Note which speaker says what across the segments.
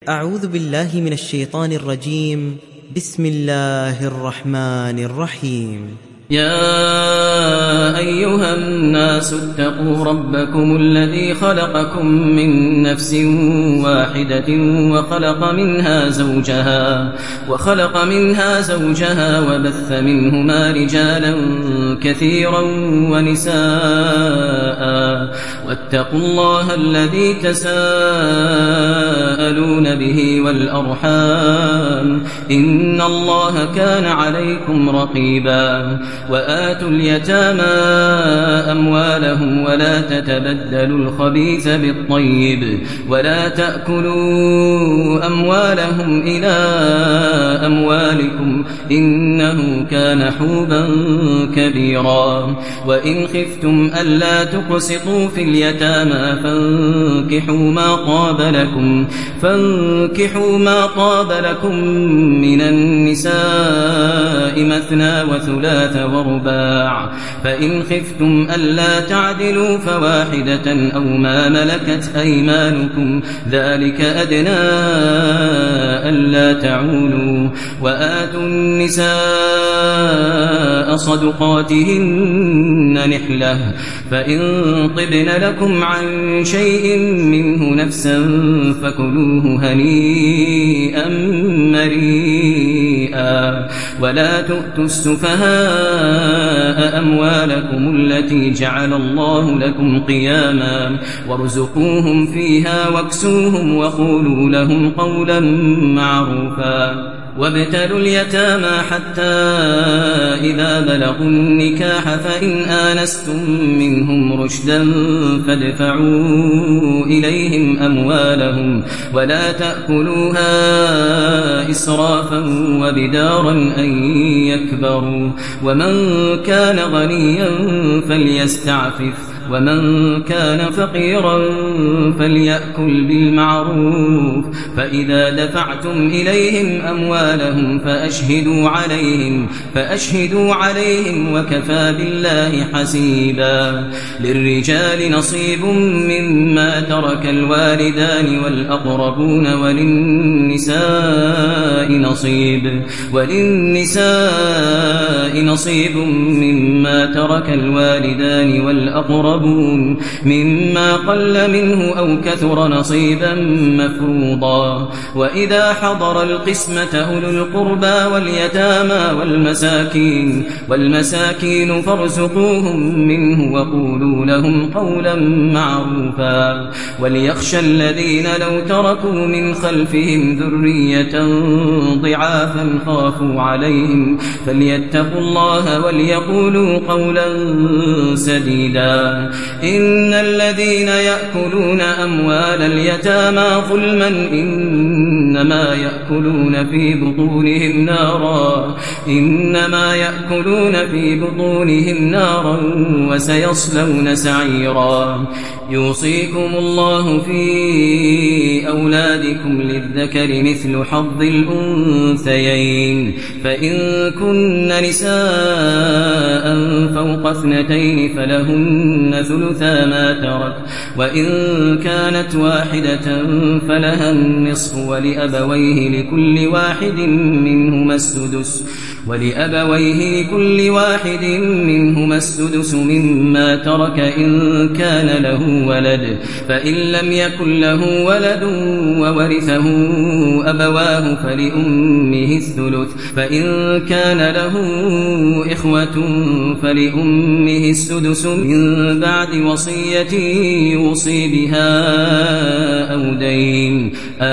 Speaker 1: أعوذ بالله من الشيطان الرجيم. بسم الله الرحمن الرحيم.
Speaker 2: يا أيها الناس اتقوا ربكم الذي خلقكم من نفس واحدة وخلق منها زوجها وبث منهما رجالا كثيرا ونساء واتقوا الله الذي تساءلون به والأرحام إن الله كان عليكم رقيبا وآتوا اليتامى أموالهم ولا تتبدلوا الخبيث بالطيب ولا تأكلوا أموالهم إلى أموالكم إنه كان حوبا كبيرا وإن خفتم ألا تقسطوا في اليتامى فانكحوا ما طاب لكم من النساء مثنى وثلاث ورباع فإن خفتم ألا تعدلوا فواحدة أو ما ملكت أيمانكم ذلك أدنى ألا تعولوا وآتوا النساء صدقاتهن نحلة فإن طبن لكم عن شيء منه نفسا فكلوه هنيئا مريئا ولا تؤتوا السفهاء أموالكم التي جعل الله لكم قياما وارزقوهم فيها واكسوهم وقولوا لهم قولا معروفا وابتلوا اليتامى حتى إذا بلغوا النكاح فإن آنستم منهم رشدا فادفعوا إليهم أموالهم ولا تأكلوها إسرافا وبدارا أن يكبروا ومن كان غنيا فليستعفف ومن كان فقيرا فليأكل بالمعروف فإذا دفعتم إليهم أموالهم فأشهدوا عليهم وكفى بالله حسيبا للرجال نصيب مما ترك الوالدان والأقربون وللنساء نصيب مما ترك الوالدان والأقربون مما قل منه أو كثر نصيبا مفروضا وإذا حضر القسمة أولو القربى واليتامى والمساكين فارزقوهم منه وقولوا لهم قولا معروفا وليخشى الذين لو تركوا من خلفهم ذرية ضعافا خافوا عليهم فليتقوا الله وليقولوا قولا سديدا إن الذين يأكلون أموال اليتامى ظلما إنما يأكلون في بطونهم نارا وسيصلون سعيرا يوصيكم الله في أولادكم للذكر مثل حظ الأنثيين فإن كن نساء فوق 2 فلهن ثلثا ما ترك وإن كانت واحدة فلها النصف ولأبويه لكل واحد منهما السدس مما ترك إن كان له ولد فإن لم يكن له ولد وورثه أبواه فلأمه الثلث فإن كان له إخوة فلأمه السدس من بعد وصية يوصي بها أو دين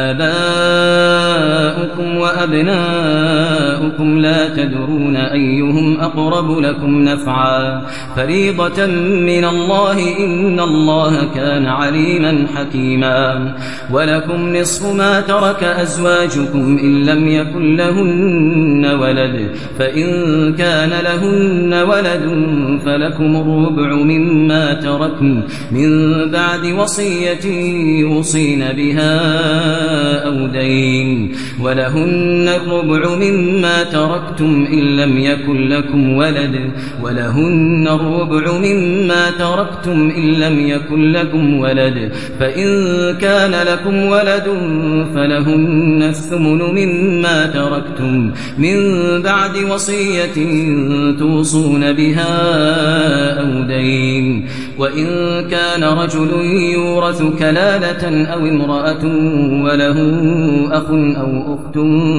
Speaker 2: آباؤكم وأبناؤكم لا تدرون أيهم أقرب لكم نفعا فريضة من الله إن الله كان عليما حكيما ولكم نصف ما ترك أزواجكم إن لم يكن لهن ولد فإن كان لهن ولد فلكم الربع مما تركن من بعد وصية يوصين بها أو دين ولهن الربع مما تركتم إن لم يكن لكم ولد فإن كان لكم ولد فلهن الثمن مما تركتم من بعد وصية توصون بها أو دين وإن كان رجل يورث كلالة أو امرأة وله أخ أو أخت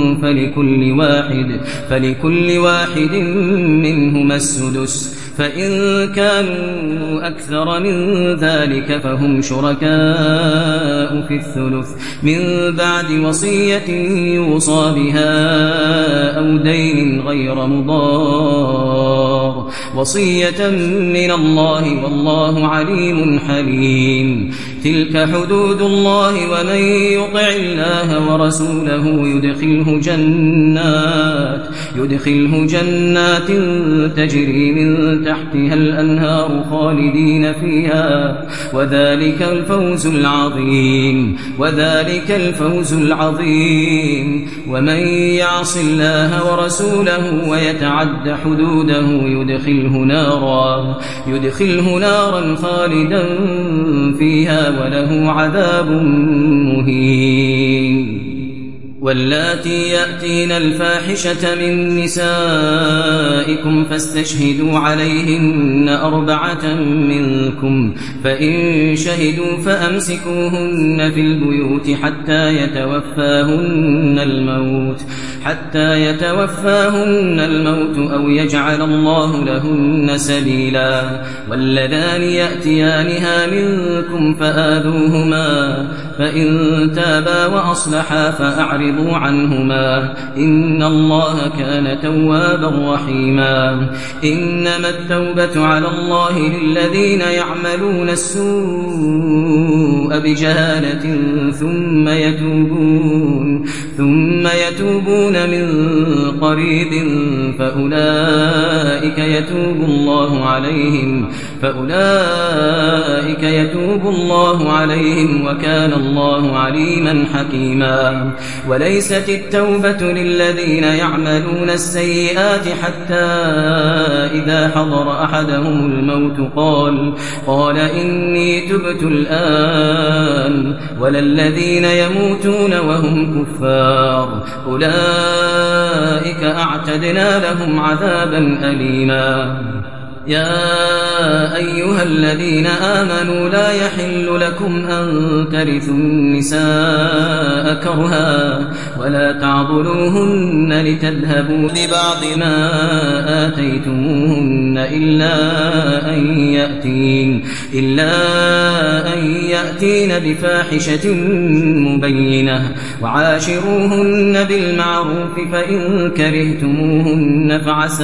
Speaker 2: فلكل واحد منهما السدس فإن كانوا أكثر من ذلك فهم شركاء في الثلث من بعد وصية يوصى بها أو دين غير مضار وصية من الله والله عليم حليم تلك حدود الله ومن يطع الله ورسوله يدخله جنات تجري من تحتها الأنهار خالدين فيها وذلك الفوز العظيم ومن يعص الله ورسوله ويتعد حدوده يدخله نارا خالدا فيها وله عذاب مهين واللاتي يأتين الفاحشة من نسائكم فاستشهدوا عليهن 4 منكم فإن شهدوا فأمسكوهن في البيوت حتى يتوفاهن الموت أو يجعل الله لهن سبيلا واللذان يأتيانها منكم فآذوهما فإن تابا وأصلحا فأعرضوا عنهما إن الله كان توابا رحيما إنما التوبة على الله للذين يعملون السوء بجهالة ثم يتوبون من قريب فأولئك يتوب الله عليهم وكان الله عليما حكيما وليست التوبة للذين يعملون السيئات حتى إذا حضر أحدهم الموت قال إني تبت الآن ولا الذين يموتون وهم كفار أولئك أعتدنا لهم عذابا أليما يا أيها الذين آمنوا لا يحل لكم أن ترثوا النساء كرها ولا تعضلوهن لتذهبوا ببعض ما آتيتموهن إلا أن يأتين بفاحشة مبينة وعاشروهن بالمعروف فإن كرهتموهن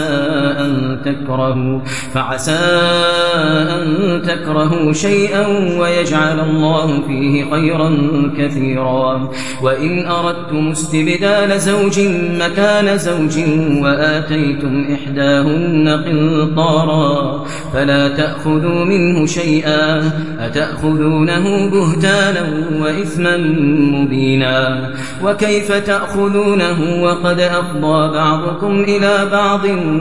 Speaker 2: فعسى أن تكرهوا شيئا ويجعل الله فيه خيرا كثيرا وإن أردتم استبدال زوج مكان زوج وآتيتم إحداهن قنطارا فلا تأخذوا منه شيئا أتأخذونه بهتانا وإثما مبينا وكيف تأخذونه وقد أفضى بعضكم إلى بعض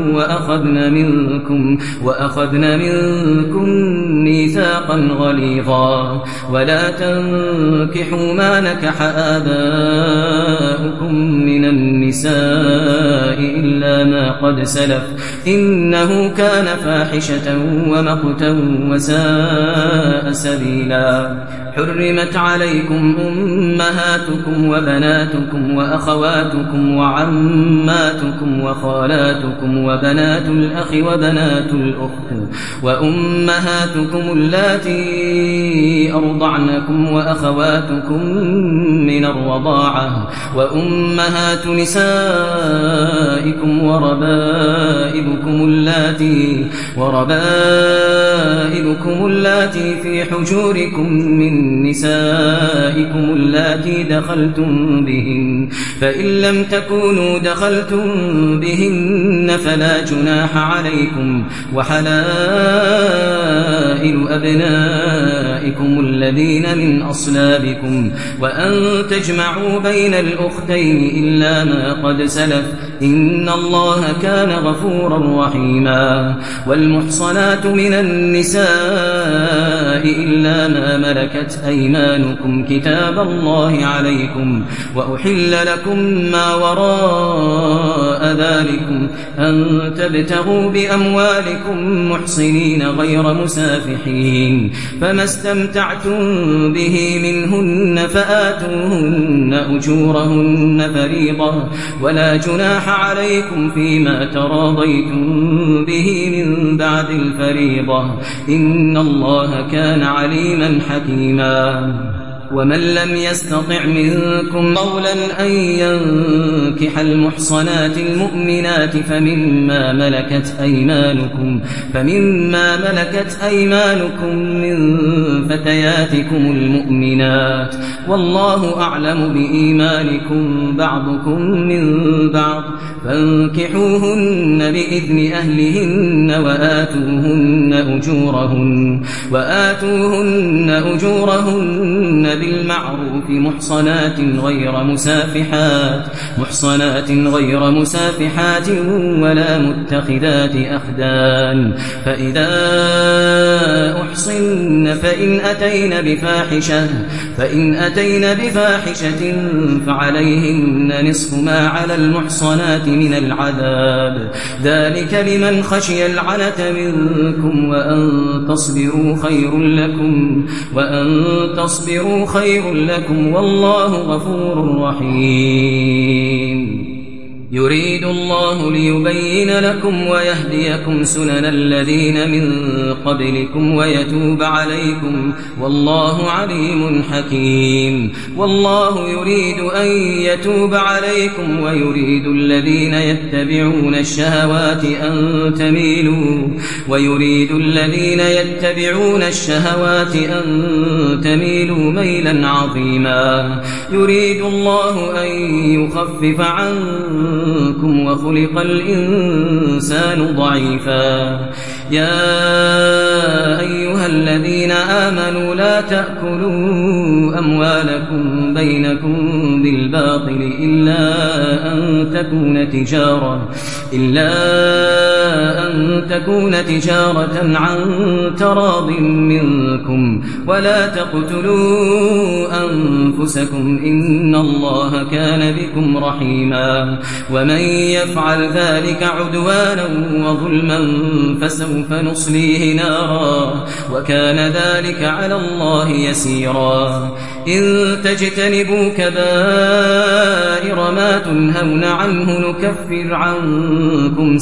Speaker 2: وأخذن منكم ميثاقا غليظا ولا تنكحوا ما نكح آباؤكم من النساء إلا ما قد سلف إنه كان فاحشة ومقتا وساء سبيلا حرمت عليكم أمهاتكم وبناتكم وأخواتكم وعماتكم وخالاتكم وبنات الأخ وبنات الأخت وأمهاتكم اللاتي أرضعنكم وأخواتكم من الرضاعة وأمهات نسائكم وربائبكم وربائبكم اللاتي في حجوركم من نسائكم اللاتي دخلتم بهن، فإن لم تكونوا دخلتم بهن فلا جناح عليكم، وحلائل أبنائكم الذين من أصلابكم، وأن تجمعوا بين الأختين إلا ما قد سلف، إن الله كان غفورا رحيما. والمحصنات من النساء إلا ما ملكت أيمانكم كتاب الله عليكم، وأحل لكم ما وراء ذلكم أن تبتغوا بأموالكم محصنين غير مسافحين، فما استمتعتم به منهن فآتوهن أجورهن فريضة، ولا جناح عليكم فيما تراضيتم به من بعد الفريضة، إن الله كان عليما حكيما. ومن لم يستطع منكم قولا أن ينكح المحصنات المؤمنات فمما ملكت أيمانكم من فتياتكم المؤمنات، والله أعلم بإيمانكم بعضكم من بعض، فانكحوهن بإذن أهلهن وآتوهن أجورهن بالمعروف محصنات غير مسافحات ولا متخذات أخدان، فإذا أحصن فإن أتين بفاحشة فعليهن نصف ما على المحصنات من العذاب، ذلك لمن خشي العنة منكم، وأن تصبروا خير لكم والله غفور رحيم. يريد الله ليبين لكم ويهديكم سنن الذين من قبلكم ويتوب عليكم، والله عليم حكيم. والله يريد أن يتوب عليكم ويريد الذين يتبعون الشهوات أن تميلوا ميلا عظيما. يريد الله أن يخفف عنكم وخلق الإنسان ضعيفا. يا أيها الذين آمنوا لا تأكلوا أموالكم بينكم بالباطل إلا أن تكون تجارة عن تراض منكم، ولا تقتلوا أنفسكم إن الله كان بكم رحيما. ومن يفعل ذلك عدوانا وظلما فسوف نصليه نارا، وكان ذلك على الله يسيرا. إن تجتنبوا كبائر ما تنهون عنه نكفر عنكم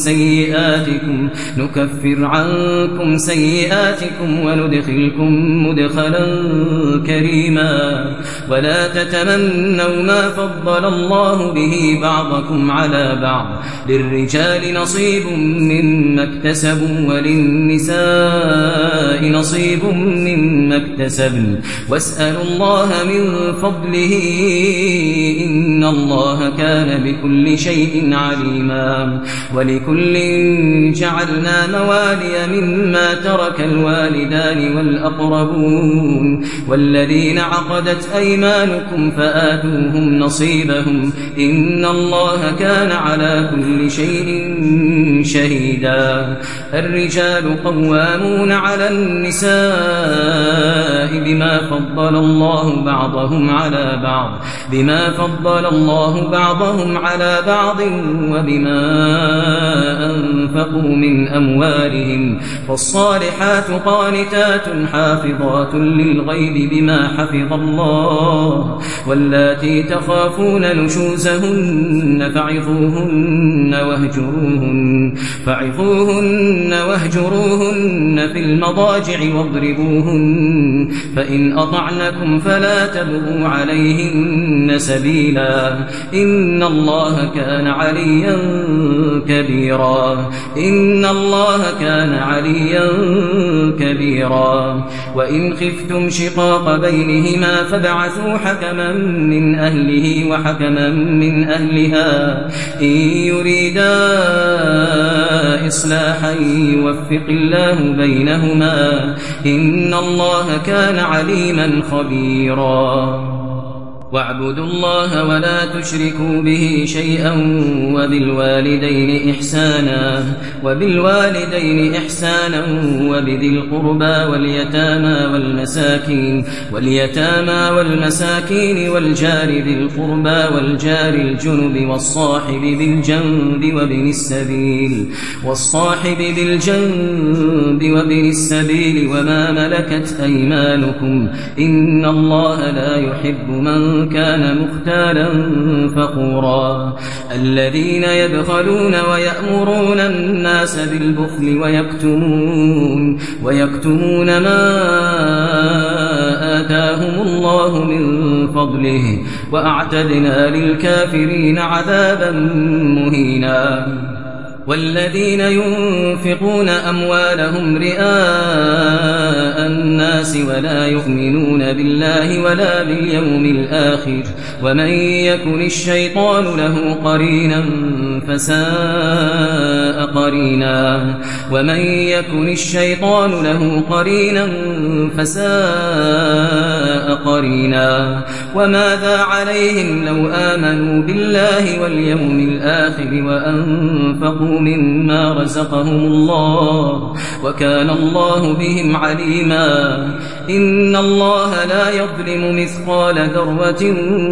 Speaker 2: سيئاتكم وندخلكم مدخلا كريما. ولا تتمنوا ما فضل الله به بعضكم على بعض، للرجال نصيب مما اكتسبوا وللنساء نصيب مما اكتسبن، واسألوا الله من فضله إن الله كان بكل شيء عليما. ولكل جعلنا موالي مما ترك الوالدان والأقربون والذين عقدت أيمانكم فآتوهم نصيبهم إن الله كان على كل شيء شهيدا. الرجال قوامون على النساء بما فضل الله بعضهم على بعض وبما أنفقوا من أموالهم. فالصالحات قانتات حافظات للغيب بما حفظ الله. واللاتي تخافون نشوزهن فعظوهن واهجروهن في المضاجع واضربوهن، فإن أطعنكم فلا تبغوا عليهن سبيلا سبيلا إن الله كان عليا كبيرا إن الله كان عليا كبيرا وإن خفتم شقاق بينهما فابعثوا حكما من أهله وحكما من أهلها إن يريدا إصلاحا يوفق الله بينهما إن الله كان عليما خبيرا واعبدوا الله ولا تشركوا به شيئا وبالوالدين إحسانا وبذي القربى واليتامى والمساكين والجار ذي القربى والجار الجنب والصاحب بالجنب وابن السبيل وما ملكت أيمانكم إن الله لا يحب من كان مختالا فخورا الذين يبخلون ويأمرون الناس بالبخل ويكتمون ما آتاهم الله من فضله وأعتدنا للكافرين عذابا مهينا والذين ينفقون أموالهم رئاء الناس ولا يؤمنون بالله ولا باليوم الآخر ومن يكن الشيطان له قرينا فساء قرينا وماذا عليهم لو آمنوا بالله واليوم الآخر وأنفقوا مما رزقهم الله وكان الله بهم عليما إن الله لا يظلم مثقال ذرة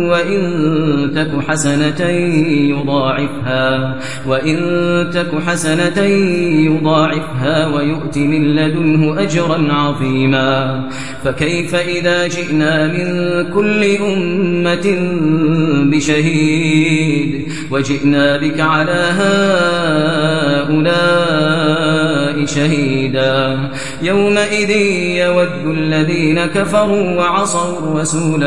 Speaker 2: وإن تك حسنة يضاعفها ويؤت من لدنه أجرا عظيما فكيف إذا جئنا من كل أمة بشهيد وجئنا بك على هؤلاء شهيدا يومئذ يود الذين كفروا وعصوا الرسول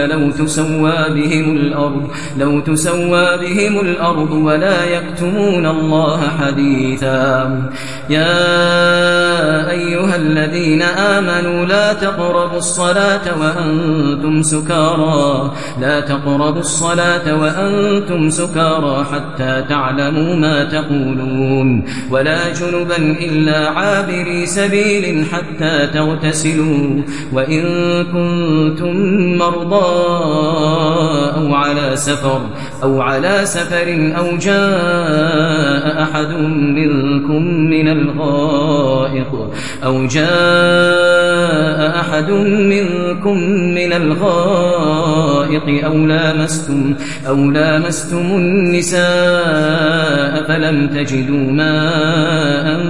Speaker 2: لو تسوى بهم الأرض ولا يكتمون الله حديثا يا أيها الذين آمنوا لا تقربوا الصلاة وأنتم سكارى حتى تعلموا ما تقولون ولا جنبا إلا عابري سبيل حتى تغتسلوا وإن كنتم مرضى أو على سفر أو جاء أحد منكم من الغائط أو لامستم النساء فلم تجدوا ماء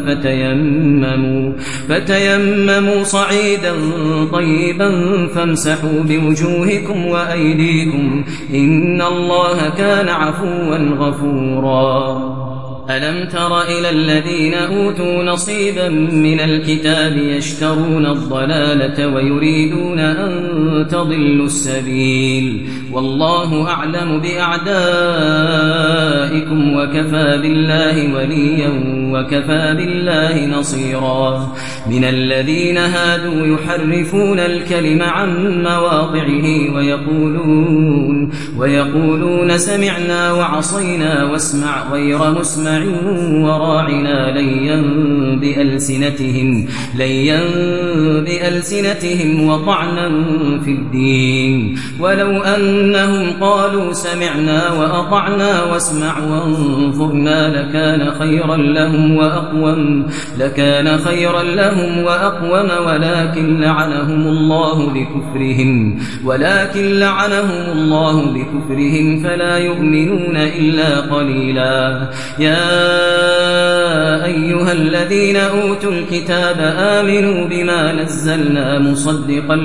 Speaker 2: فتيمموا صعيدا طيبا فامسحوا بوجوهكم وأيديكم إن الله كان عفوا غفورا ألم تر إلى الذين أوتوا نصيبا من الكتاب يشترون الضلالة ويريدون أن تضلوا السبيل والله أعلم بأعدائكم وكفى بالله وليا وكفى بالله نصيرا من الذين هادوا يحرفون الكلم عن مواضعه ويقولون سمعنا وعصينا واسمع غير مسمع وراعنا ليا بألسنتهم وطعنا في الدين ولو أنهم قالوا سمعنا وأطعنا واسمع وانظرنا لكان خيرا لهم وأقوم ولكن لعنهم الله بكفرهم فلا يؤمنون إلا قليلا يا أيها الذين أوتوا الكتاب آمنوا بما نزلنا مصدقا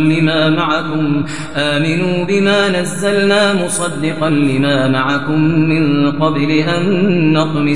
Speaker 2: لما معكم من قبل أن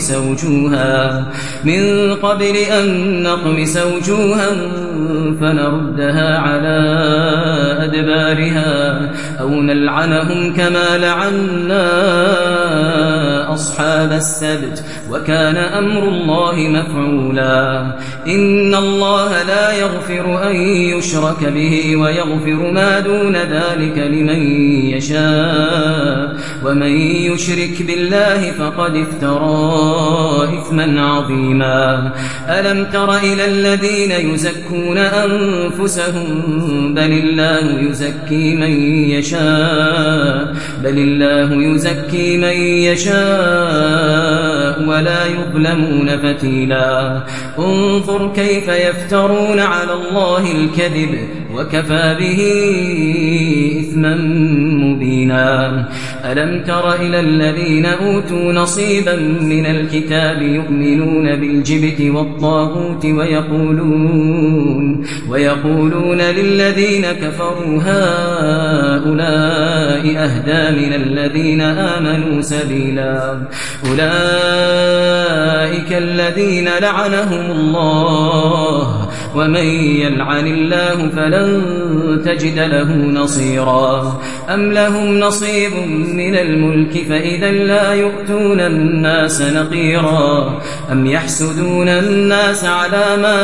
Speaker 2: نطمس وجوها فنردها على أدبارها أو نلعنهم كما لعنا أصحاب السبت وكان أمر الله مفعولا. إن الله لا يغفر أن يشرك به ويغفر ما دون ذلك لمن يشاء ومن يشرك بالله فقد افترى إثما عظيما. ألم تر إلى الذين يزكون أنفسهم بل الله يزكي من يشاء ولا يظلمون فتيلا. انظر كيف يفترون على الله الكذب وكفى به إثما مبينا. ألم تر إلى الذين أوتوا نصيبا من الكتاب يؤمنون بالجبت والطاغوت ويقولون للذين كفروا هؤلاء أهدى من الذين آمنوا سبيلا. أولئك الذين لعنهم الله ومن يلعن الله فلن تجد له نصيرا. أم لهم نصيب من الملك فإذا لا يؤتون الناس نقيرا. أم يحسدون الناس على ما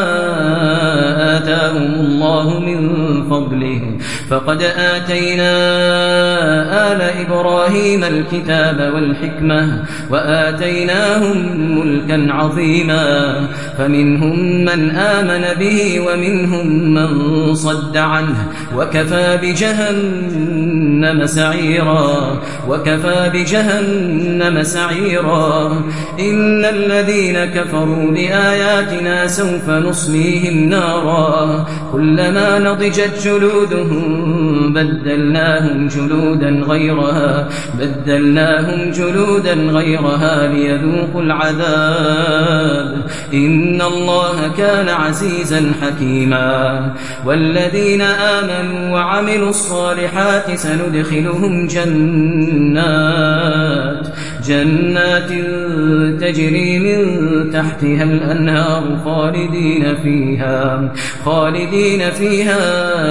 Speaker 2: آتاهم الله من فضله فقد آتينا آل إبراهيم الكتاب والحكمة وآتيناهم ملكا عظيما. فمنهم من آمن به ومنهم من صد عنه وكفى بجهنم سعيرا. إن الذين كفروا بآياتنا سوف نصليهم نارا كلما نضجت جلودهم بدلناهم جلودا غيرها ليذوقوا العذاب. إن الله كان عزيزا حكيما. والذين آمنوا وعملوا الصالحات سندخلهم جنات تجري من تحتها الأنهار خالدين فيها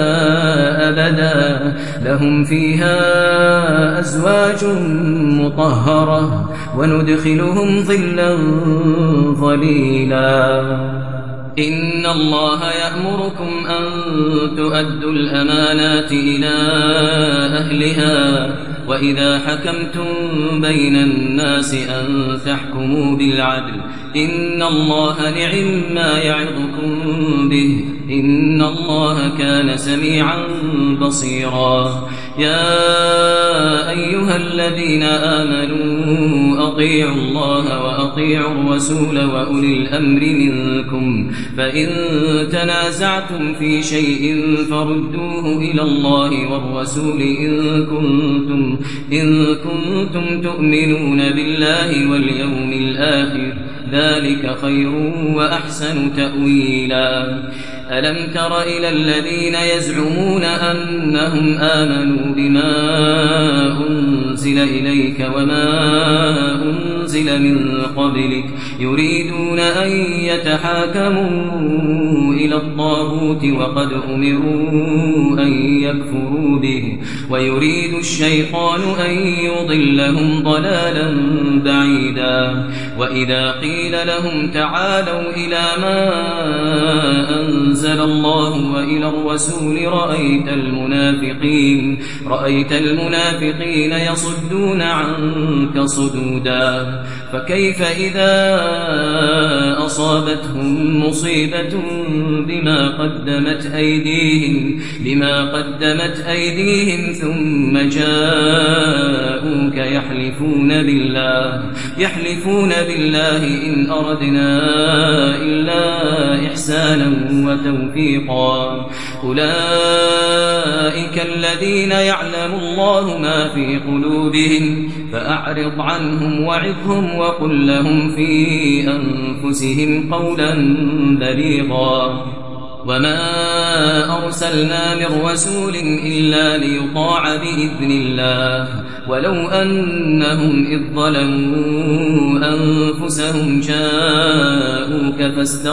Speaker 2: أبدا لهم فيها أزواج مطهرة وندخلهم ظلا ظليلا. إن الله يأمركم أن تؤدوا الأمانات إلى أهلها وإذا حكمتم بين الناس أن تحكموا بالعدل. إن الله نعم ما يعظكم به إن الله كان سميعا بصيرا. يا أيها الذين آمنوا أطيعوا الله وأطيعوا الرسول وأولي الأمر منكم فإن تنازعتم في شيء فردوه إلى الله والرسول إن كنتم تؤمنون بالله واليوم الآخر ذلك خير وأحسن تأويلا. ألم تر إلى الذين يزعمون أنهم آمنوا بما أنزل إليك وما أنزل من قبلك يريدون أن يتحاكموا إلى الطاغوت وقد أمروا أن يكفروا به ويريد الشيطان أن يضلهم ضلالا بعيدا. وإذا قيل لهم تعالوا إلى ما أنزل الله وإلى الرسول رأيت المنافقين يصدون عنك صدودا. فكيف إذا أصابتهم مصيبة بما قدمت أيديهم ثم جاءوك يحلفون بالله إن أردنا إلا إحسانا توفيقا. أولئك الذين يعلم الله ما في قلوبهم فأعرض عنهم وعظهم وقل لهم في أنفسهم قولا بليغا. وما أرسلنا من رسول إلا ليطاع بإذن الله ولو أنهم إذ ظلموا أنفسهم جاءوك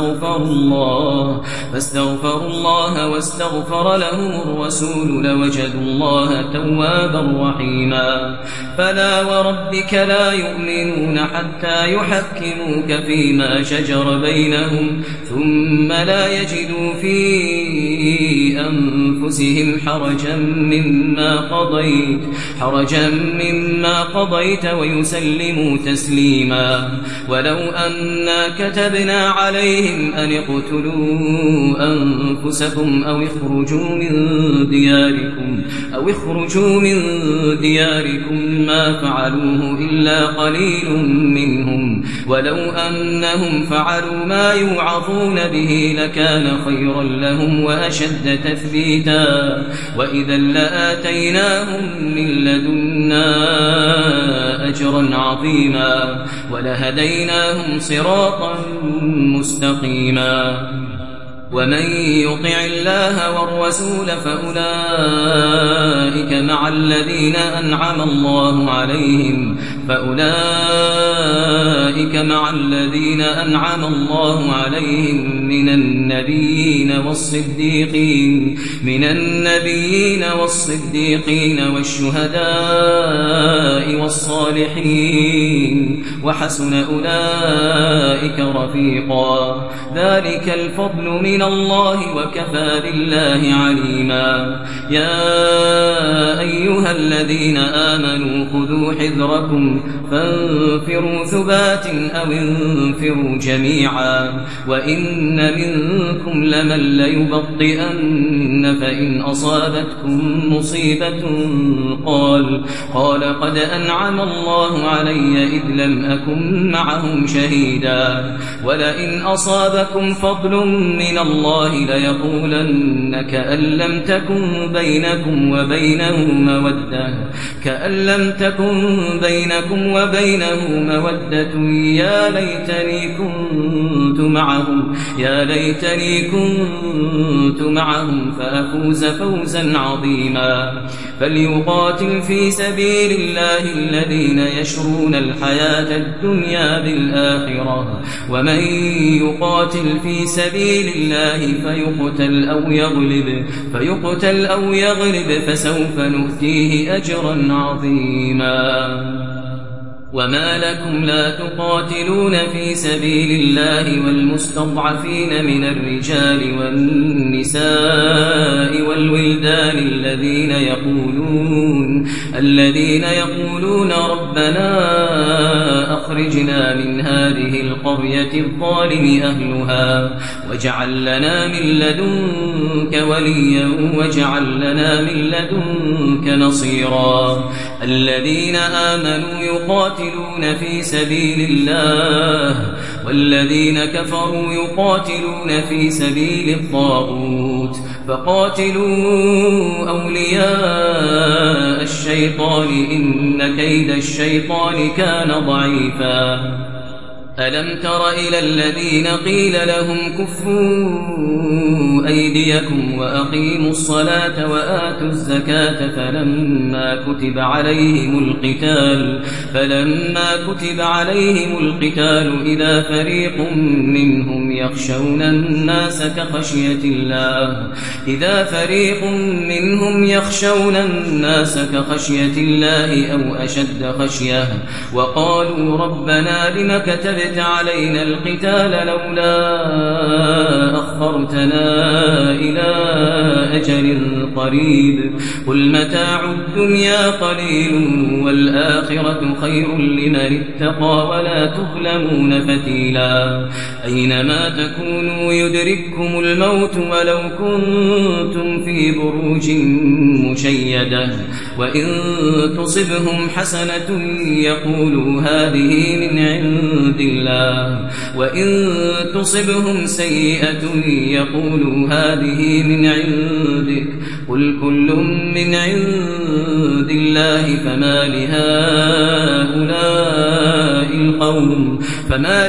Speaker 2: فاستغفروا الله واستغفر لهم الرسول لوجدوا الله توابا رحيما. فلا وربك لا يؤمنون حتى يحكموك فيما شجر بينهم ثم لا يجدوا في أنفسهم حرجا مما قضيت ويسلموا تسليما. ولو أنا كتبنا عليهم أن اقتلوا أنفسكم أو اخرجوا من دياركم ما فعلوه إلا قليل منهم ولو أنهم فعلوا ما يوعظون به لكان خيرا لهم وأشد تثبيتا. وإذا لآتيناهم من لدنا أجرا عظيما ولهديناهم صراطا مستقيما. ومن يطع الله والرسول فأولئك مع الذين أنعم الله عليهم من النبيين والصديقين والشهداء والصالحين وحسن أولئك رفيقا. ذلك الفضل من الله وكفى بالله عليما. يا أيها الذين آمنوا خذوا حذركم فانفروا ثبات أو انفروا جميعا وإن منكم لمن ليبطئن فإن أصابتكم مصيبة قال قد أنعم الله علي إذ لم أكن معهم شهيدا ولئن أصابكم فضل من الله ليقولن كأن لم تكن بينكم وبينه مودة يا ليتني كنت معهم فأفوز فوزا عظيما. فليقاتل في سبيل الله الذين يشرون الحياة الدنيا بالآخرة ومن يقاتل في سبيل الله فيقتل أو يغلب فسوف نؤتيه أجرا عظيما. وما لكم لا تقاتلون في سبيل الله والمستضعفين من الرجال والنساء والولدان الذين يقولون ربنا أخرجنا من هذه القرية الظالم أهلها واجعل لنا من لدنك وليا واجعل لنا من لدنك نصيرا. الذين آمنوا يقاتلون في سبيل الله والذين كفروا يقاتلون في سبيل الطاغوت فقاتلوا أولياء الشيطان إن كيد الشيطان كان ضعيفا. ألم تر إلى الذين قيل لهم كفوا أيديكم وأقيموا الصلاة وآتوا الزكاة فلما كتب عليهم القتال إذا فريق منهم يخشون الناس كخشية الله أو أشد خشية وقالوا ربنا لم كتبت علينا القتال لولا أخرتنا إلى أجل قريب قل متاع الدنيا قليل والآخرة خير لمن اتقى ولا تظلمون فتيلا. أينما تكونوا يدرككم الموت ولو كنتم في بروج مشيدة وإن تصبهم حسنة يقولوا هذه من عند الله وإن تصبهم سيئة يقولوا هذه من عندك قل كل من عند الله فما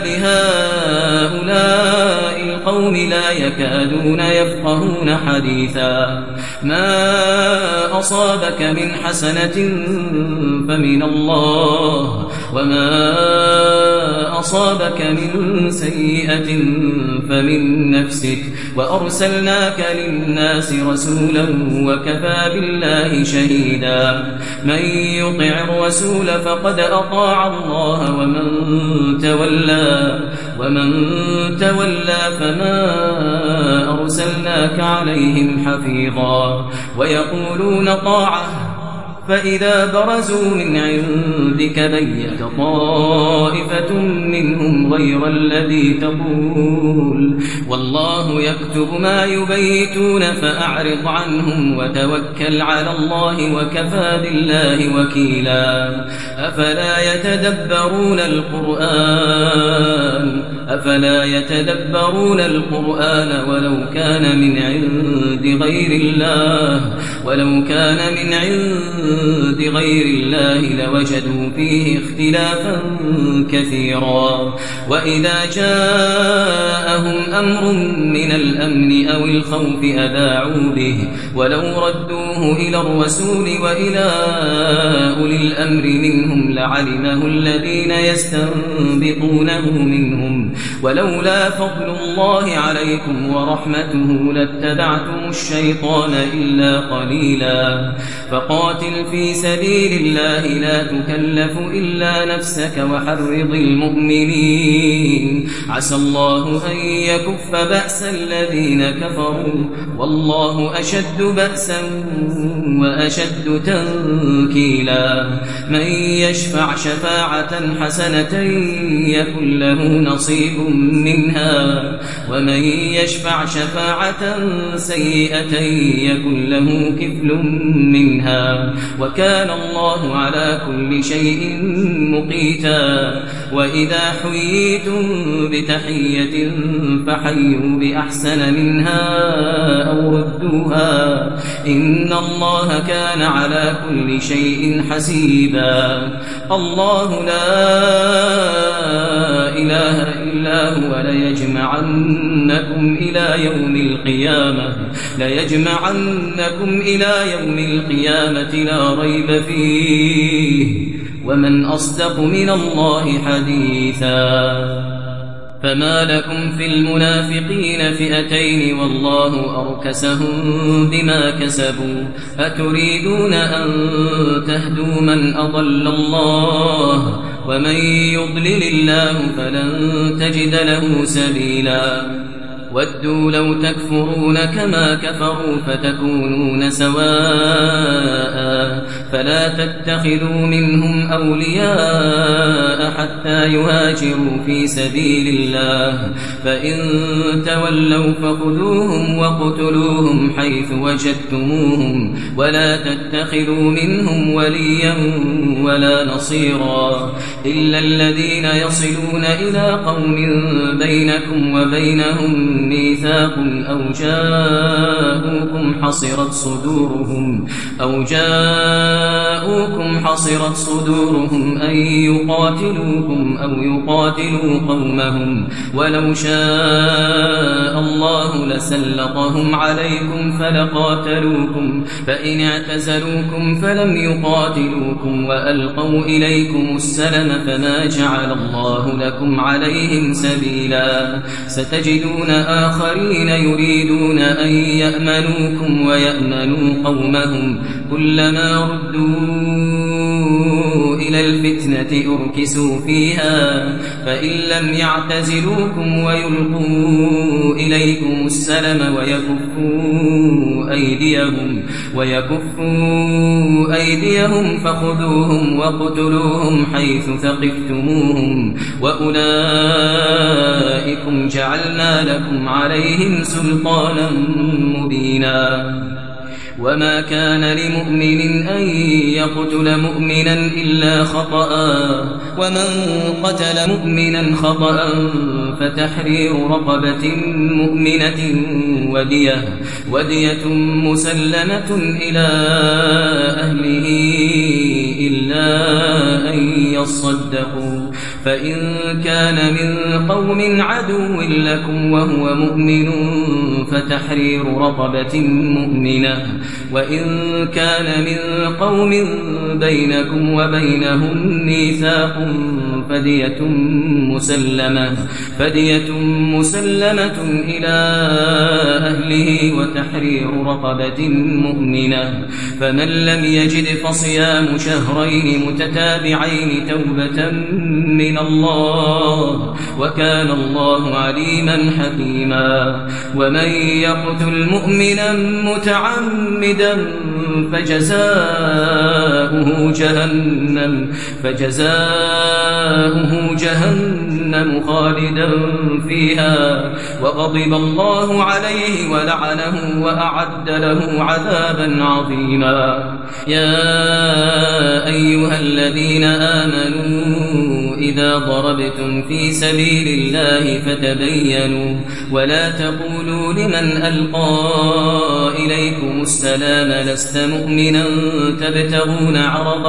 Speaker 2: لهؤلاء القوم لا يكادون يفقهون حديثا ما أصابك من حسنة فمن الله وما أصابك من سيئة فمن نفسك وأرسلناك للناس رسولا وكفى بالله شهيدا من يطع الرسول فقد أطاع الله ومن تولى فما أرسلناك عليهم حفيظا ويقولون طاعة فإذا برزوا من عندك بيت طائفة منهم غير الذي تقول والله يكتب ما يبيتون فأعرض عنهم وتوكل على الله وكفى بالله وكيلا أفلا يتدبرون القرآن ولو كان من عند غير الله لوجدوا فيه اختلافا كثيرا وإذا جاءهم أمر من الأمن أو الخوف أذاعوا به ولو ردوه إلى الرسول وإلى أولي الأمر منهم لعلمه الذين يستنبطونه منهم ولولا فضل الله عليكم ورحمته لاتبعتم الشيطان إلا قليلا فقاتل في سبيل الله لا تكلف إلا نفسك وحرض المؤمنين عسى الله أن يكف بأس الذين كفروا والله أشد بأسا وأشد تنكيلا من يشفع شفاعة حسنة يكن له نصيب منها ومن يشفع شفاعة سيئة يكن له كفل منها وكان الله على كل شيء مقيتا وإذا حييتم بتحية فحيوا بأحسن منها أو ردوها إن الله كان على كل شيء حسيبا الله لا إله إلا هو ليجمعنكم إلى يوم القيامة لا ريب فيه ومن أصدق من الله حديثا فما لكم في المنافقين فئتين والله أركسهم بما كسبوا أتريدون أن تهدوا من أضل الله ومن يضلل الله فلن تجد له سبيلا ودوا لو تكفرون كما كفروا فتكونون سواء فلا تتخذوا منهم أولياء حتى يهاجروا في سبيل الله فإن تولوا فخذوهم وقتلوهم حيث وجدتموهم ولا تتخذوا منهم وليا ولا نصيرا إلا الذين يصلون إلى قوم بينكم وبينهم ميثاق أو جاءوكم حصرت صدورهم أن يقاتلوكم أو يقاتلوا قومهم ولو شاء الله لسلطهم عليكم فلقاتلوكم فإن اعتزلوكم فلم يقاتلوكم وألقوا إليكم السلم فما جعل الله لكم عليهم سبيلا ستجدون آخرين يريدون أن يأمنوكم ويأمنوا قومهم كلما ردوا إلى الفتنة أركسوا فيها فإن لم يعتزلوكم ويلقوا إليكم السلم ويكفوا أيديهم فخذوهم وقتلوهم حيث ثقفتموهم وأولئكم جعلنا لكم عليهم سلطانا مبينا وما كان لمؤمن أن يقتل مؤمنا إلا خطأ ومن قتل مؤمنا خطأ فتحرير رقبة مؤمنة ودية مسلمة إلى أهله إلا أن يصدقوا فإن كان من قوم عدو لكم وهو مؤمن فتحرير رقبة مؤمنة وإن كان من قوم بينكم وبينهم ميثاق فدية مسلمة إلى أهله وتحرير رقبة مؤمنة فمن لم يجد فصيام شهرين متتابعين توبة من الله وكان الله عليما حكيما ومن يقتل مؤمنا متعمدا فجزاؤه جهنم خالدا فيها وغضب الله عليه ولعنه وأعد له عذابا عظيما يا أيها الذين آمنوا إذا ضربتم في سبيل الله فتبينوا ولا تقولوا لمن ألقى إليكم السلام لست مؤمنا تبتغون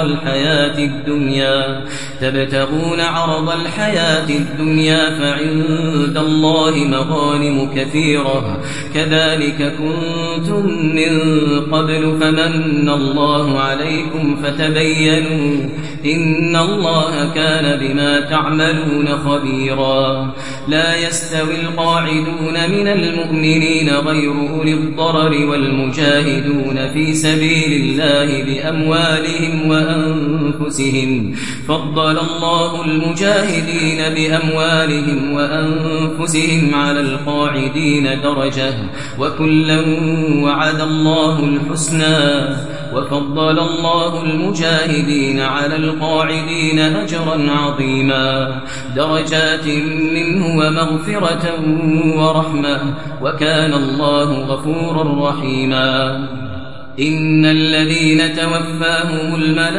Speaker 2: عرض الحياة الدنيا فعند الله مغانم كثيرة كذلك كنتم من قبل فمن الله عليكم فتبينوا إن الله كان بما تعملون خبيرا لا يستوي القاعدون من المؤمنين غير أولي الضرر والمجاهدون في سبيل الله بأموالهم وأنفسهم فضل الله المجاهدين بأموالهم وأنفسهم على القاعدين درجة وكلا وعد الله الحسنى وفضل الله المجاهدين على القاعدين أجرا عظيما درجات منه ومغفرة ورحمة وكان الله غفورا رحيما إن الذين توفاهم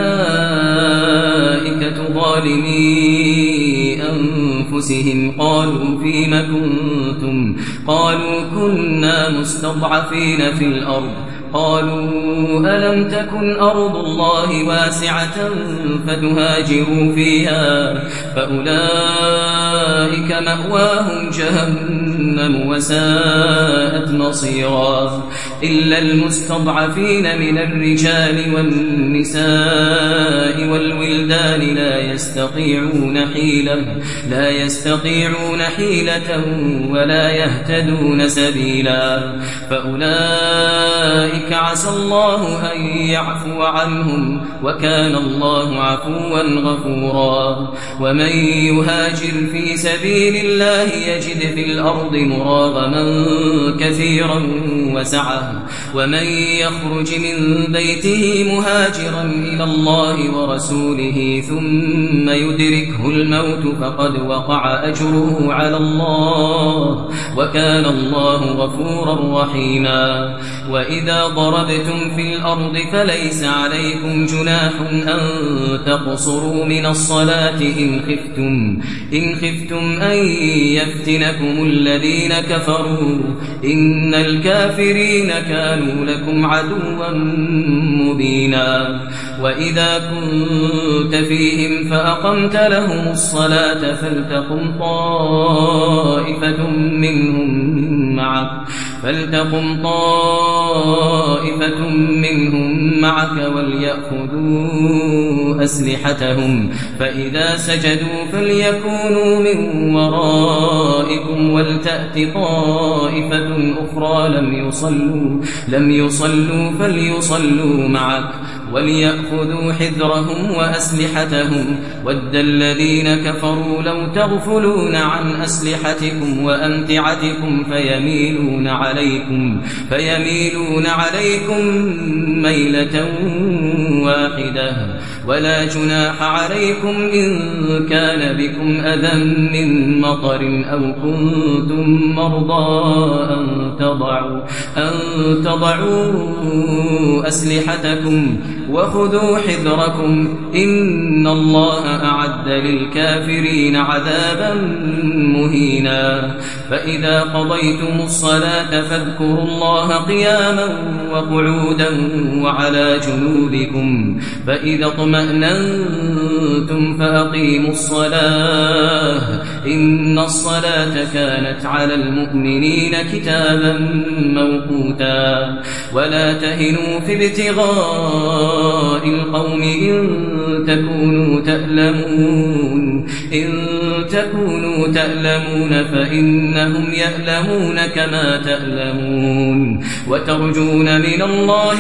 Speaker 2: الملائكة ظالمي أنفسهم قالوا فيم كنتم قالوا كنا مستضعفين في الأرض قالوا ألم تكن أرض الله واسعة فتهاجروا فيها فأولئك مأواهم جهنم وساءت مصيرا إلا المستضعفين من الرجال والنساء والولدان لا يستطيعون حيلة ولا يهتدون سبيلا فأولئك عسى الله أن يعفو عنهم وكان الله عفوا غفورا ومن يهاجر في سبيل الله يجد في الأرض مراغما كثيرا وسعة ومن يخرج من بيته مهاجرا إلى الله ورسوله ثم يدركه الموت فقد وقع أجره على الله وكان الله غفورا رحيما وإذا ضربتم في الأرض فليس عليكم جناح أن تقصروا من الصلاة إن خفتم أن يفتنكم الذين كفروا إن الكافرين كانوا لكم عدوا مبينا وإذا كنت فيهم فأقمت لهم الصلاة فلتقم طائفة منهم معك وليأخذوا أسلحتهم فإذا سجدوا فليكونوا من ورائكم ولتأت طائفة أخرى لم يصلوا فليصلوا معك وليأخذوا حذرهم وأسلحتهم ود الذين كفروا لو تغفلون عن أسلحتكم وأمتعتكم فيميلون عليكم ميلة واحدة ولا جناح عليكم إن كان بكم أذى من مطر أو كنتم مرضى أن تضعوا أسلحتكم وخذوا حذركم إن الله أعد للكافرين عذابا مهينا فإذا قضيتم الصلاة فاذكروا الله قياما وقعودا وعلى جنوبكم فإذا اطمأننتم فأقيموا الصلاة إن الصلاة كانت على المؤمنين كتابا موقوتا ولا تهنوا في ابتغاء القوم إن تكونوا تألمون فإنهم يألمون كما تألمون وترجون من الله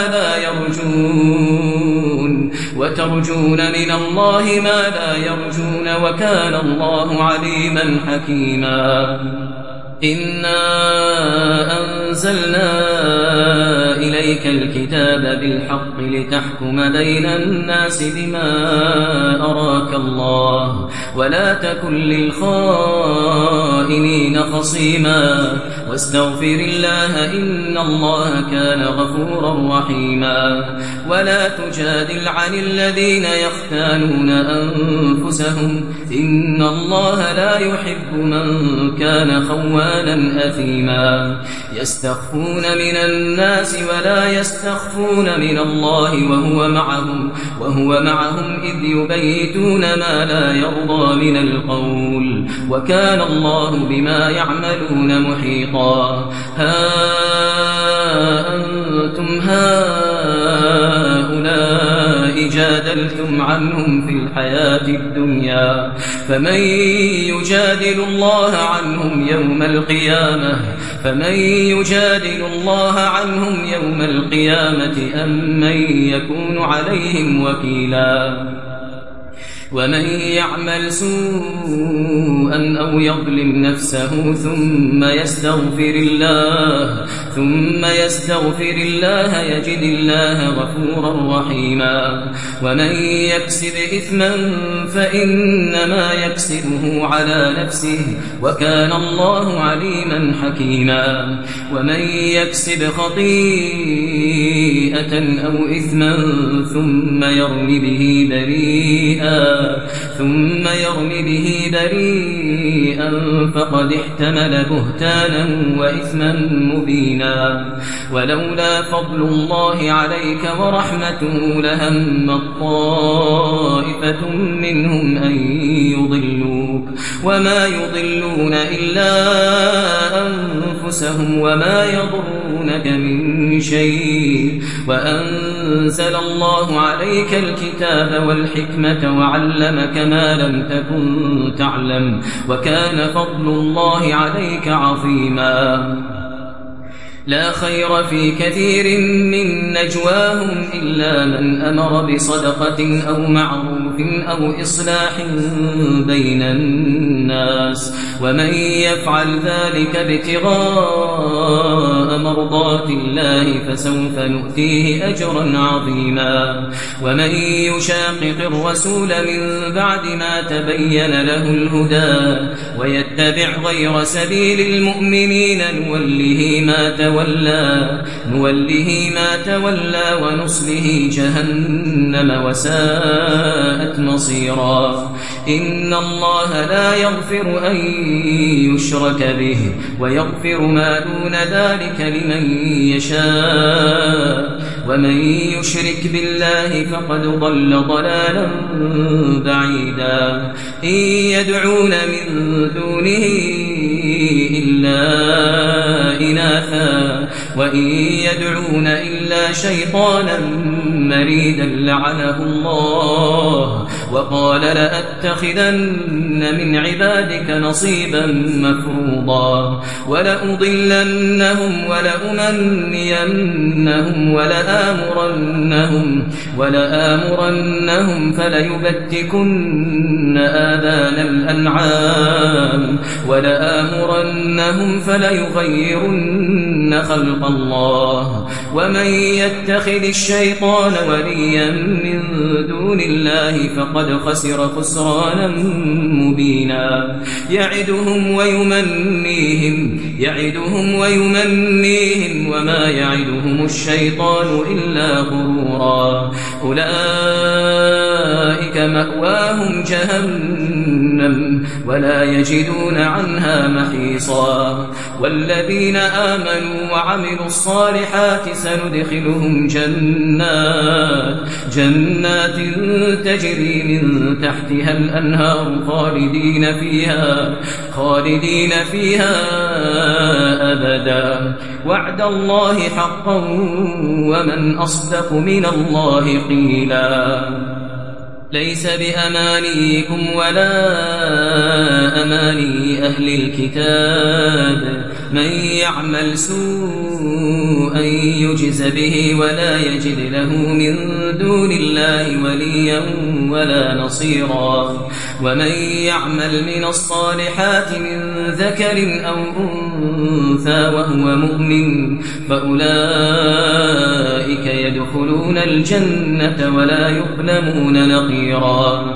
Speaker 2: ما لا يرجون وكان الله عليما حكيما إنا أنزلنا إليك الكتاب بالحق لتحكم بين الناس بما أراك الله ولا تكن للخائنين خصيما واستغفر الله إن الله كان غفورا رحيما ولا تجادل عن الذين يختانون أنفسهم إن الله لا يحب من كان خوانا أثيما يستخفون من الناس ولا يستخفون من الله وهو معهم إذ يبيتون ما لا يرضى من القول وكان الله بما يعملون محيطا ها أنتم هؤلاء جادلتم عنهم في الحياة الدنيا فمن يجادل الله عنهم يوم القيامة أم من يكون عليهم وكيلا ومن يعمل سوءا أو يظلم نفسه ثم يستغفر الله يجد الله غفورا رحيما ومن يكسب إثما فإنما يكسبه على نفسه وكان الله عليما حكيما ومن يكسب خطيئة أو إثما ثم يرم به بريئا فقد احتمل بهتانا وإثما مبينا ولولا فضل الله عليك ورحمته لهمت طائفة منهم أن يضلوك وما يضلون إلا أنفسهم وما يضرونك من شيء وأنزل الله عليك الكتاب والحكمة وعلمك ما لم تكن تعلم وكان فضل الله عليك عظيما لا خير في كثير من نجواهم إلا من أمر بصدقة أو معروف أو إصلاح بين الناس ومن يفعل ذلك ابتغاء مرضات الله فسوف نؤتيه أجرا عظيما ومن يشاقق الرسول من بعد ما تبين له الهدى ويتبع غير سبيل المؤمنين نوله ما تولى ونصله جهنم وساءت مصيرا إن الله لا يغفر أن يشرك به ويغفر ما دون ذلك لمن يشاء ومن يشرك بالله فقد ضل ضلالا بعيدا إن يدعون من دونه إلا إناثا وإن يدعون إلا شيطانا مريدا لعنه الله وقال لأتخذن من عبادك نصيبا مفروضا ولأضلنهم ولأمنينهم ولآمرنهم فليبتكن آذان الأنعام ولآمرنهم فليغيرن خلق الله ومن يتخذ الشيطان وليا من دون الله فقد خسر خسرانا مبينا يعدهم ويمنيهم وما يعدهم الشيطان إلا غرورا أولئك مأواهم جهنم ولا يجدون عنها محيصا والذين آمنوا وعملوا الصالحات سندخلهم جنات تجري من تحتها الأنهار خالدين فيها أبدا وعد الله حقا ومن أصدق من الله قيلا ليس بأمانيكم ولا أماني أهل الكتاب من يعمل سوءا يجز به ولا يجد له من دون الله وليا ولا نصيرا ومن يعمل من الصالحات من ذكر أو أنثى وهو مؤمن فأولئك يدخلون الجنة ولا يظلمون نقيرا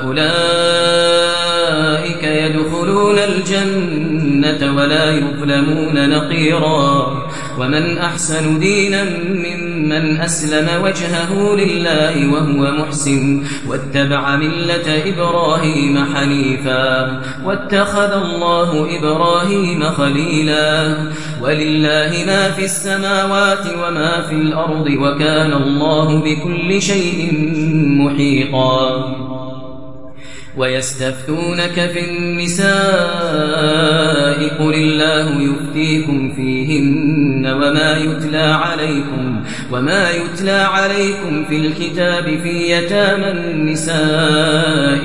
Speaker 2: ومن أحسن دينا ممن أسلم وجهه لله وهو محسن واتبع ملة إبراهيم حنيفا واتخذ الله إبراهيم خليلا ولله ما في السماوات وما في الأرض وكان الله بكل شيء محيطا ويستفتونك في النساء قل الله يفتيكم فيهن وما يتلى عليكم في الكتاب في يتامى النساء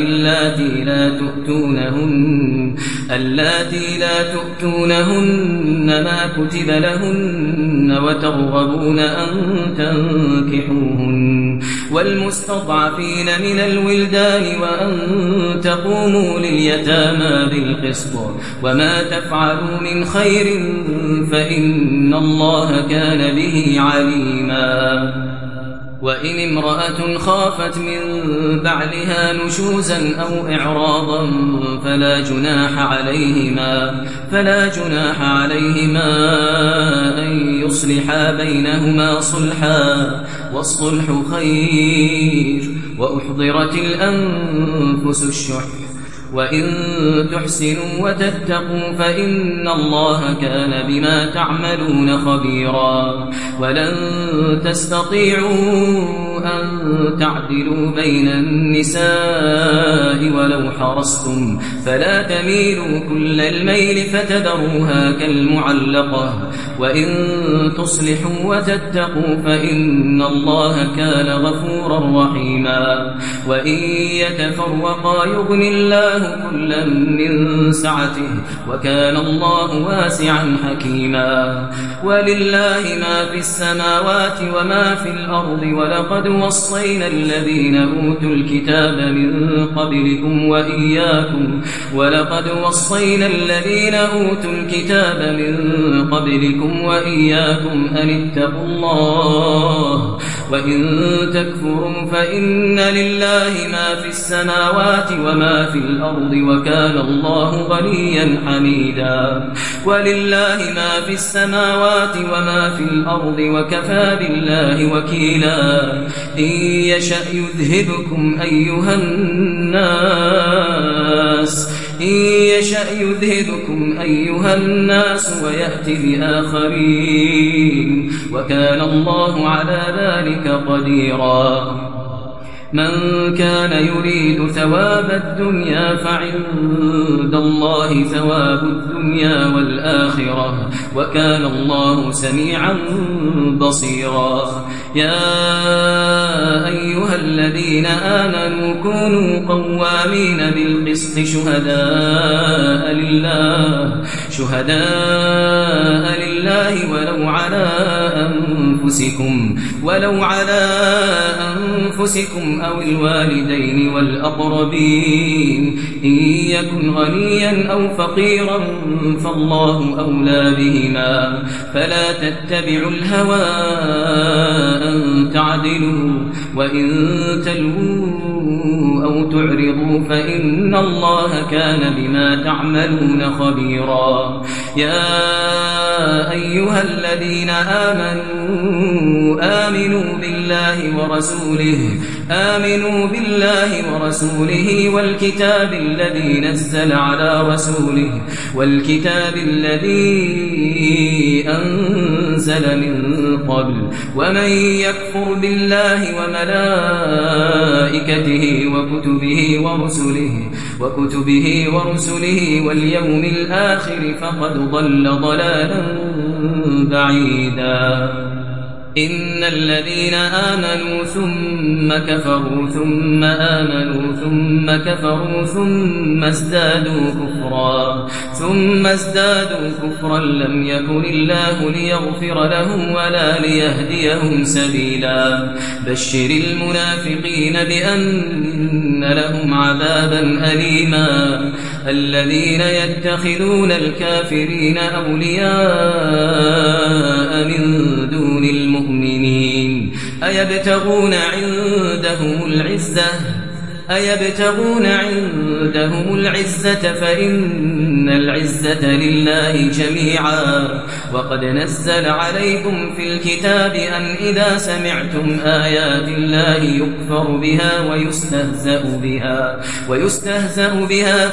Speaker 2: اللاتي لا تؤتونهن ما كتب لهن وترغبون أن تنكحوهن والمستضعفين من الولدان وأن تقوموا لليتامى بالقسط وما تفعلوا من خير فإن الله كان به عليما وإن امرأة خافت من بعلها نشوزا أو إعراضا فلا جناح عليهما أن يصلحا بينهما صلحا والصلح خير وأحضرت الأنفس الشح وإن تحسنوا وتتقوا فإن الله كان بما تعملون خبيرا ولن تستطيعوا أن تعدلوا بين النساء ولو حرصتم فلا تميلوا كل الميل فتذروها كالمعلقة وإن تصلحوا وتتقوا فإن الله كان غفورا رحيما وإن يتفرقا يغن الله كلا من سعته وكان الله واسعا حكيما ولله ما في السماوات وما في الأرض ولقد وصينا الذين أوتوا الكتاب من قبلكم وإياكم أن اتقوا الله وإن تكفروا فإن لله ما في السماوات وما في الأرض وكان الله غنيا حميدا ولله ما في السماوات وما في الأرض وكفى بالله وكيلا إن يشأ يذهبكم أيها الناس ويأتي بآخرين وكان الله على ذلك قديرا من كان يريد ثواب الدنيا فعند الله ثواب الدنيا والآخرة وكان الله سميعا بصيرا. يا أيها الذين آمنوا كونوا قوامين بالقسط شهداء لله ولو على أنفسكم أو الوالدين والأقربين إن يكن غنيا أو فقيرا فالله أولى بهما فلا تتبعوا الهوى أن تعدلوا وإن تلووا أو تعرضوا فإن الله كان بما تعملون خبيرا. يا أيها الذين آمنوا بالله ورسوله والكتاب الذي نزل على رسوله والكتاب الذي أنزل من قبل ومن يكفر بالله وملائكته وكتبه ورسله واليوم الآخر فقد ضل ضلالا بعيدا. إن الذين آمنوا ثم كفروا ثم آمنوا ثم كفروا ثم ازدادوا كفرا لم يكن الله ليغفر لهم ولا ليهديهم سبيلا. بشر المنافقين بأن لهم عذابا أليما. الذين يتخذون الكافرين أولياء من دون المؤمنين أيبتغون عندهم العزة فإن العزة لله جميعا. وقد نزل عليكم في الكتاب أن إذا سمعتم آيات الله يكفر بها ويستهزأ بها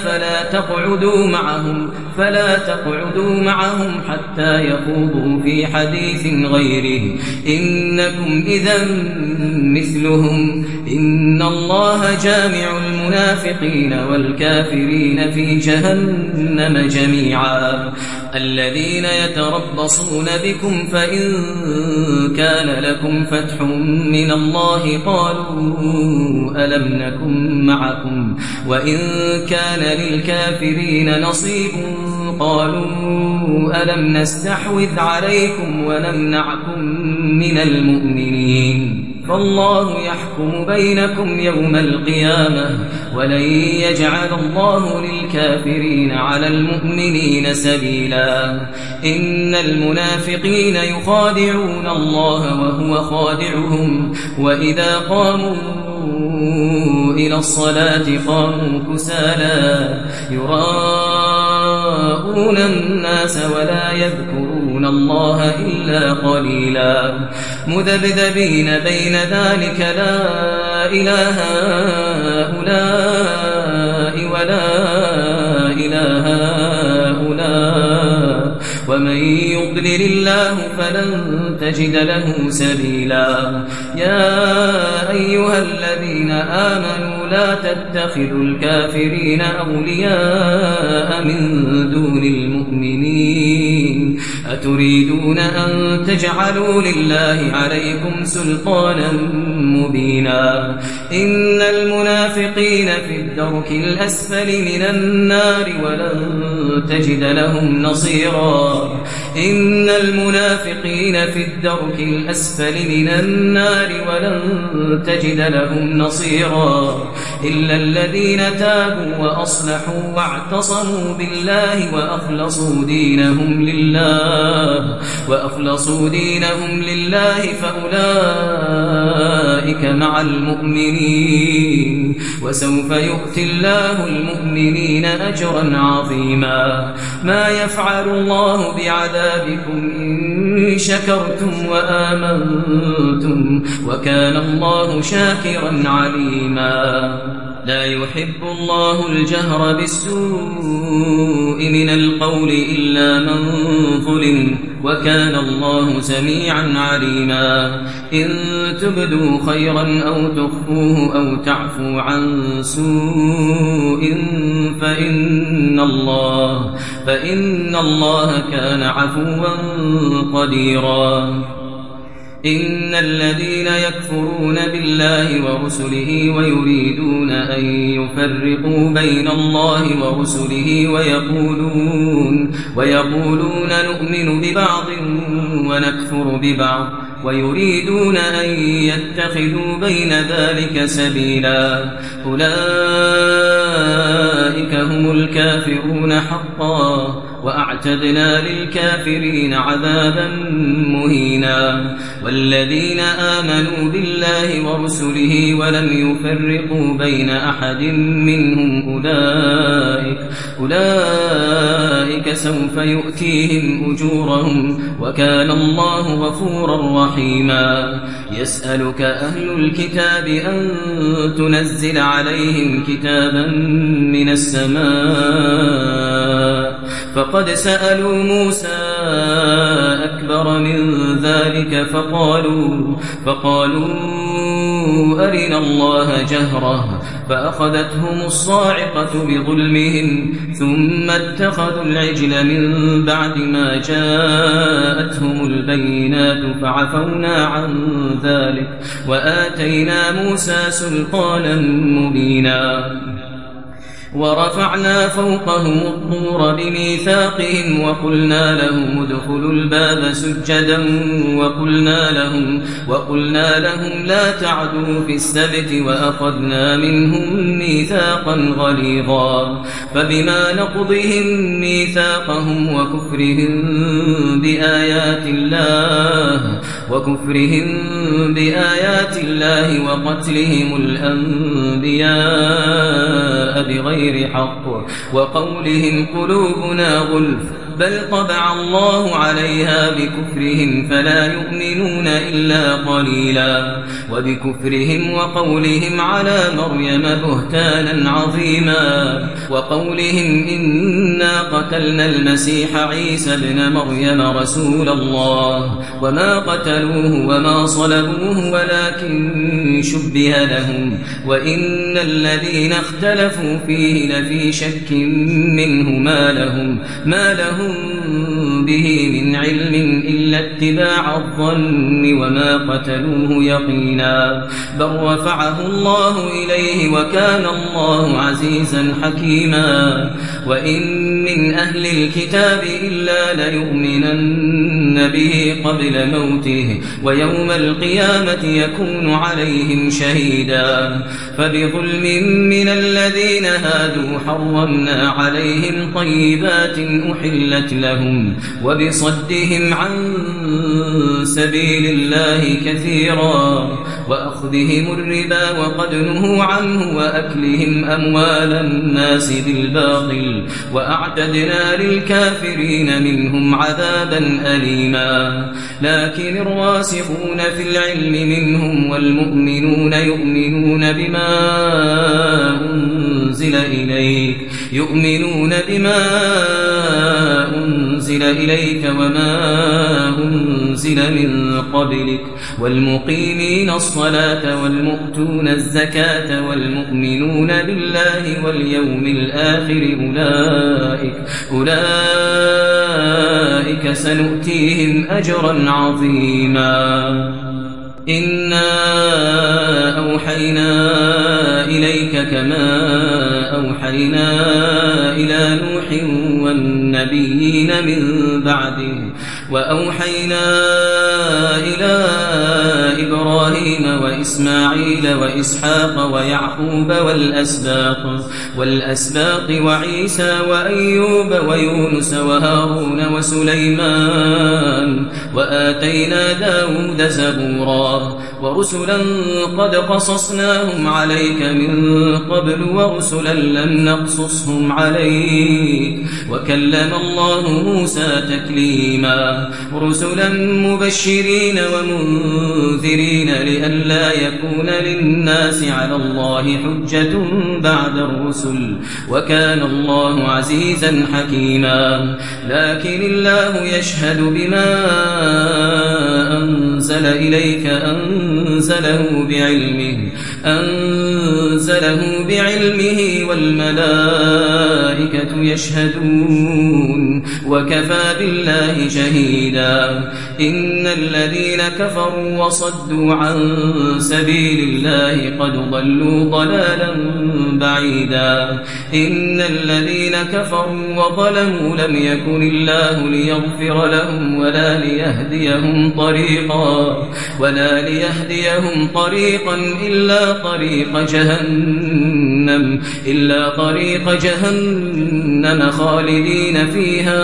Speaker 2: فلا تقعدوا معهم حتى يخوضوا في حديث غيره إنكم إذا مثلهم إن الله جامع المنافقين والكافرين في جهنم جميعا. الذين يتربصون بكم فإن كان لكم فتح من الله قالوا ألم نكن معكم وإن كان للكافرين نصيب قالوا ألم نستحوذ عليكم ونمنعكم من المؤمنين فالله يحكم بينكم يوم القيامة ولن يجعل الله للكافرين على المؤمنين سبيلا. إن المنافقين يخادعون الله وهو خادعهم وإذا قاموا إلى الصلاة قاموا كسالى يراءون الناس ولا يذكرون الله إلا قليلا. مذبذبين بين ذلك لا إله هؤلاء ولا إله هؤلاء ومن يضلل الله فلن تجد له سبيلا. يا أيها الذين آمنوا لا تتخذوا الكافرين أولياء من دون المؤمنين أتريدون أن تجعلوا لله عليكم سلطانا مبينا. إن المنافقين في الدرك الأسفل من النار ولن تجد لهم نصيرا. إن المنافقين في الدرك الأسفل من النار ولن تجد لهم نصيرا إلا الذين تابوا وأصلحوا واعتصموا بالله وأخلصوا دينهم لله فأولئك مع المؤمنين وسوف يؤتي الله المؤمنين أجرا عظيما. ما يفعل الله بعذابكم إن شكرتم وآمنتم وكان الله شاكرا عليما. لا يحب الله الجهر بالسوء من القول إلا من ظلم وكان الله سميعا عليما إن تبدوا خيرا أو تخفوه أو تعفو عن سوء فإن الله كان عفوا قديرا إن الذين يكفرون بالله ورسله ويريدون أن يفرقوا بين الله ورسله ويقولون نؤمن ببعض ونكفر ببعض ويريدون أن يتخذوا بين ذلك سبيلا أولئك هم الكافرون حقا وأعتدنا للكافرين عذابا مهينا والذين آمنوا بالله ورسله ولم يفرقوا بين أحد منهم أولئك سوف يؤتيهم أجورهم وكان الله غفورا رحيما يسألك أهل الكتاب أن تنزل عليهم كتابا من السماء فقد سألوا موسى أكبر من ذلك فقالوا أرنا الله جهرة فأخذتهم الصاعقة بظلمهم ثم اتخذوا العجل من بعد ما جاءتهم البينات فعفونا عن ذلك وآتينا موسى سلطانا مبينا ورفعنا فوقهم الطور بميثاقهم وقلنا لهم ادخلوا الباب سجدا وقلنا لهم لا تعدوا في السبت وأخذنا منهم ميثاقا غليظا فبما نقضهم ميثاقهم وكفرهم بآيات الله وقتلهم الأنبياء بغير حق وقولهم قلوبنا غلف بل طبع الله عليها بكفرهم فلا يؤمنون إلا قليلا وبكفرهم وقولهم على مريم بهتانا عظيما وقولهم إنا قتلنا المسيح عيسى ابن مريم رسول الله وما قتلوه وما صلبوه ولكن شبه لهم وإن الذين اختلفوا فيه لفي شك منه ما لهم به من علم إلا اتباع الظن وما قتلوه يقينا بل رفعه الله إليه وكان الله عزيزا حكيما وإن من أهل الكتاب إلا ليؤمنن به قبل موته ويوم القيامة يكون عليهم شهيدا فبظلم من الذين هادوا حرمنا عليهم طيبات أحلت لهم وبصدهم عن سبيل الله كثيرا وأخذهم الربا وقد نهوا عنه وأكلهم أموال الناس بالباطل وأعتدنا للكافرين منهم عذابا أليما لكن الراسخون في العلم منهم والمؤمنون يؤمنون بما أنزل إليك وما أنزل من قبلك والمقيمين الصلاة والمؤتون الزكاة والمؤمنون بالله واليوم الآخر أولئك سنؤتيهم أجرا عظيما إنا أوحينا إليك كما أوحينا إلى نوح والنبيين من بعده وأوحينا إلى إبراهيم وإسماعيل وإسحاق ويعقوب والأسباط وعيسى وأيوب ويونس وهارون وسليمان وآتينا داود زبورا ورسلا قد قصصناهم عليك من قبل ورسلا لم نقصصهم عليك وكلم الله موسى تكليما رسلا مبشرين ومنذرين لئلا يكون للناس على الله حجة بعد الرسل وكان الله عزيزا حكيما لكن الله يشهد بما أنزل إليك أنزله بعلمه والملائكة يشهدون وكفى بالله شهيدا إن الذين كفروا وصدوا عن سبيل الله قد ضلوا ضلالا بعيدا إن الذين كفروا وظلموا لم يكن الله ليغفر لهم ولا ليهديهم طريقا إلا طريق جهنم خالدين فيها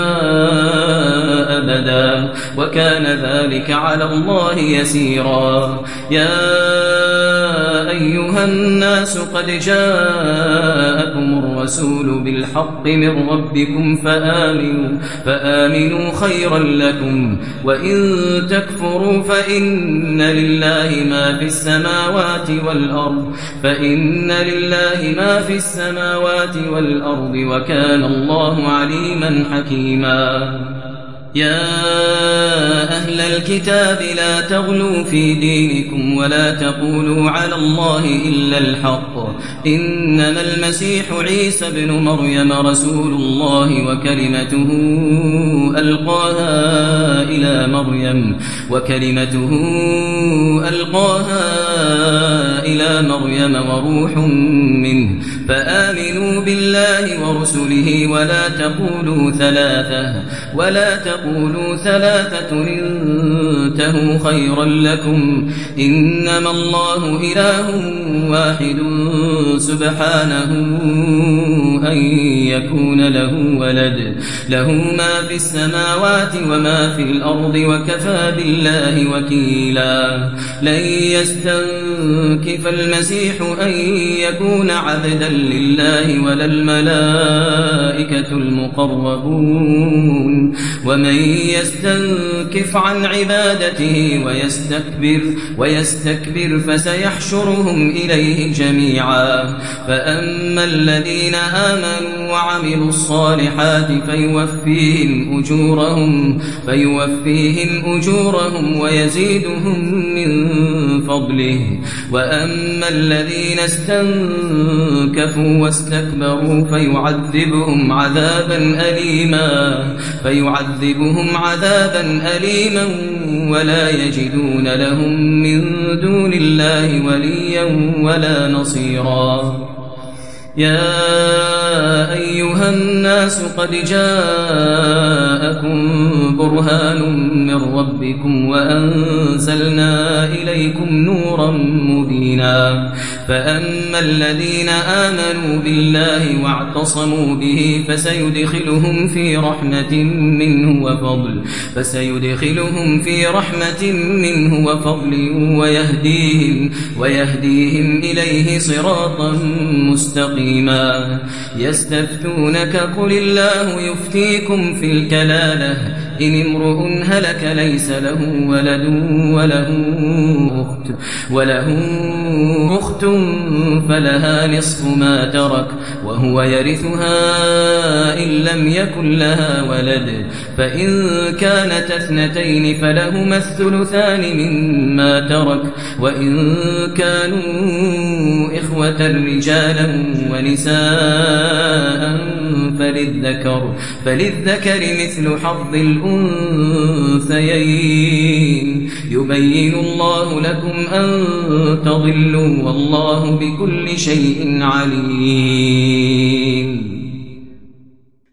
Speaker 2: أبدا وكان ذلك على الله يسيرا يا أيها الناس قد جاءكم الرسول بالحق من ربكم فآمنوا خيرا لكم وإن تكفروا فإن لله ما في السماوات والأرض وكان الله عليما حكيما يا أهل الكتاب لا تغلوا في دينكم ولا تقولوا على الله إلا الحق إنما المسيح عيسى بن مريم رسول الله وكلمته ألقاها إلى مريم وروح منه فآمنوا بالله ورسله ولا تقولوا ثلاثة انتهوا خيرا لكم إنما الله إله واحد سبحانه أن يكون له ولد له ما في السماوات وما في الأرض وكفى بالله وكيلا لن يستنكف المسيح أن يكون عبدا لله ولا الملائكة المقربون ومن يستنكف عن عبادته ويستكبر فسيحشرهم إليه جميعا فأما الذين آمنوا وعملوا الصالحات فيوفيهم أجورهم ويزيدهم من فضله وأما الذين استنكفوا واستكبروا فيعذبهم عذابا أليما ولا يجدون لهم من دون الله وليا ولا نصيرا يا أيها الناس قد جاءكم برهان من ربكم وأنزلنا إليكم نورا مبينا فأما الذين آمنوا بالله واعتصموا به فسيدخلهم في رحمة منه وفضل ويهديهم إليه صراطا مستقيما يستفتونك قل الله يفتيكم في الكلالة إن امرؤ هلك ليس له ولد وله أخت فلها نصف ما ترك وهو يرثها إن لم يكن لها ولد فإن كانت اثنتين فلهما الثلثان مما ترك وإن كانوا إخوة رجالا ونساء فللذكر مثل حظ الأنثيين يبين الله لكم أن تضلوا والله بكل شيء عليم